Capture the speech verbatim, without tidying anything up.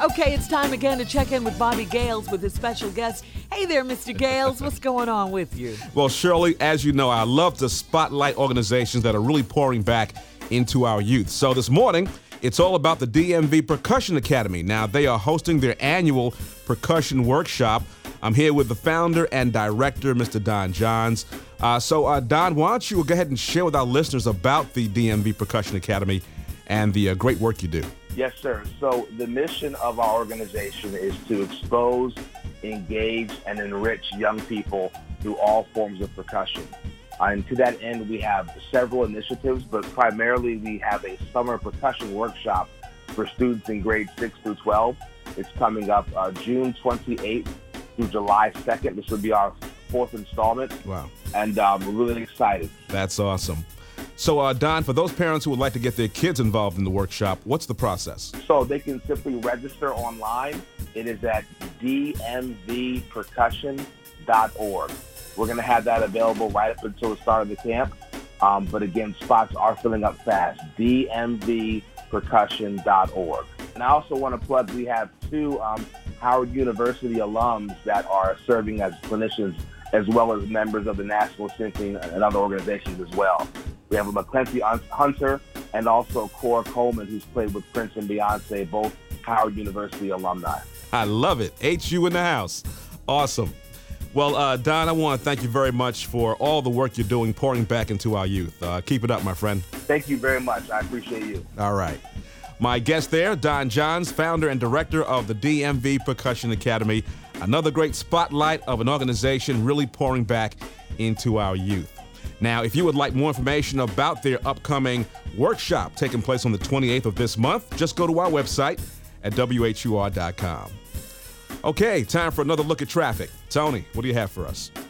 Okay, it's time again to check in with Bobby Gales with his special guest. Hey there, Mister Gales. What's going on with you? Well, Shirley, as you know, I love to spotlight organizations that are really pouring back into our youth. So this morning, it's all about the D M V Percussion Academy. Now, they are hosting their annual percussion workshop. I'm here with the founder and director, Mister Don Johns. Uh, so, uh, Don, why don't you go ahead and share with our listeners about the D M V Percussion Academy and the uh, great work you do. Yes, sir. So the mission of our organization is to expose, engage, and enrich young people through all forms of percussion. Uh, and to that end, we have several initiatives, but primarily we have a summer percussion workshop for students in grades six through twelve. It's coming up uh, June twenty-eighth through July second. This will be our fourth installment. Wow. And um, we're really excited. That's awesome. So, uh, Don, for those parents who would like to get their kids involved in the workshop, what's the process? So they can simply register online. It is at d m v percussion dot org. We're going to have that available right up until the start of the camp. Um, but again, spots are filling up fast. d m v percussion dot org. And I also want to plug, we have two um, Howard University alums that are serving as clinicians as well as members of the National Symphony and other organizations as well. We have a Mackenzie Hunter and also Cora Coleman, who's played with Prince and Beyonce, both Howard University alumni. I love it. H U in the house. Awesome. Well, uh, Don, I want to thank you very much for all the work you're doing, pouring back into our youth. Uh, keep it up, my friend. Thank you very much. I appreciate you. All right. My guest there, Don Johns, founder and director of the D M V Percussion Academy. Another great spotlight of an organization really pouring back into our youth. Now, if you would like more information about their upcoming workshop taking place on the twenty-eighth of this month, just go to our website at W H U R dot com. Okay, time for another look at traffic. Tony, what do you have for us?